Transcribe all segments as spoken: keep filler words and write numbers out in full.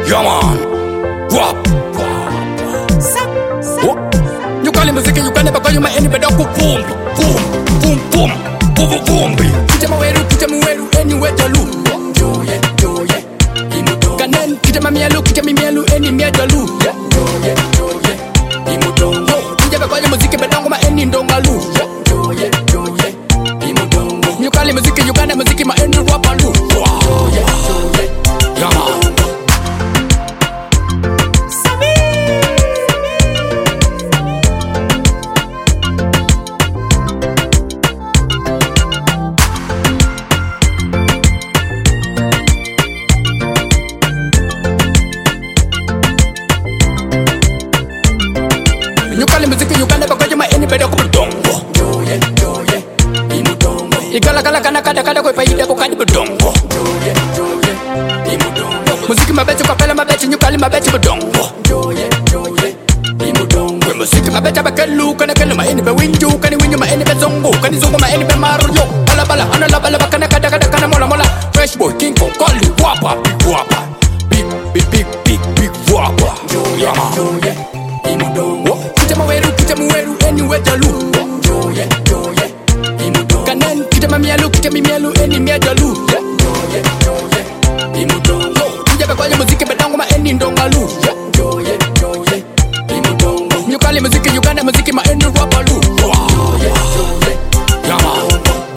Yeah man. Wap. You call him music, you can never call you my enemy, but boom, boom, boom, boom, boom, boom, boom. Kita maweru, kita maweru, anywhere to look. Joye, joye, imudo. Kanen, kita mamielu, kita mimielu, any miajalu. Joye, joye, imudo. Kita call you music, but don't my any ndongalu. Joye, joye, imudo. You call him music, you can never music, my any rapalu. Joye, joye, yeah man. You call him music, you can never call you my anybody ko budongo. Joye, joye, imudongo. Igala gala kana kada kada ko paida ko kadi budongo. Joye, joye, imudongo. Music mabecho kapela mabecho you call him mabecho budongo. Joye, joye, imudongo. Music mabecho bakelu kana kana my anybody winju kana winju my anybody zongo kana zongo my anybody maruyo. Bala bala anala bala kana kada kada kana mola mola. Fresh boy king kong call you wapa big wapa. Big big big big big wapa. Joye, joye, imudongo. Kita maweru, kita maweru, anywhere to look. Joye, joye, imudo. Kanen, kita mamielu, kita mimielu, any miajalu. Joye, joye, imudo. Kita bakwanya muziki bedongo ma any ndongalu. Joye, joye, imudo. You call it muziki, you gana muziki ma any rapalu. Joye, joye, yeah man.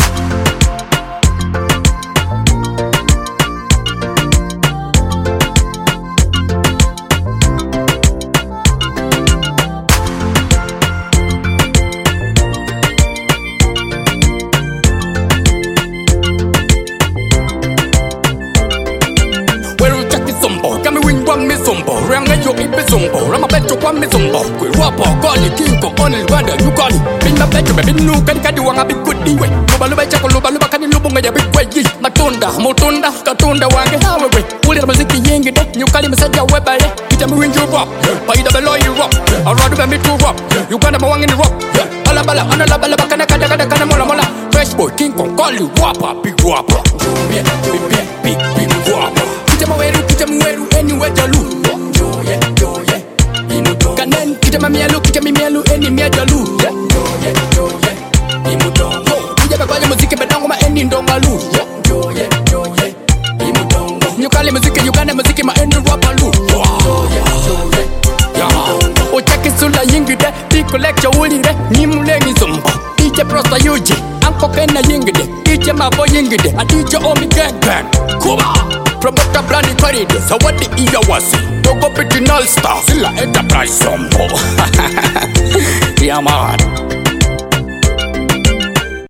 Ranga yo ipe zombo, rama becho kwa me zombo. Kwe rapo, call it king kong on el wanda, you call it. Bin ma becho be bin nu kani kadi wanga big good diwe. Luba luba chako luba luba kani lubu ngaya big way yi. Matunda, mutunda, katunda wange hawe we. Uli na muziki yengi de, you call it mesaja webale. Kita mi winju rap, paida below you rap. Aradu be me to rap, you gana ma wangi ni rap. Bala bala, anala bala bakana kada kada kada mola mola. Fresh boy king kong call you rapper, big rapper. Big big big big rapper. Kita maweru, kita maweru, anywhere to look. Joye, joye, imudo. Kanen, kita mamielu, kita mimielu, any miajalu. Joye, joye, imudo. Kita bakwanya muziki bedongo ma any ndongalu. Joye, joye, imudo. You call it music, you gana muziki ma any rapalu. Joye, joye, yeah man. Ochaki sula yingide, big lecture ulinde, nimulengi zombo. D J Prosta Yuji, Anko Kena yingide, D J Mabo yingide, a D J Omi gang gang. Kuba. Promoter Blandi Corridor, so what the iya wasi. Dogo Pitinal Star, Silla Enterprise Sombo. Yeah man.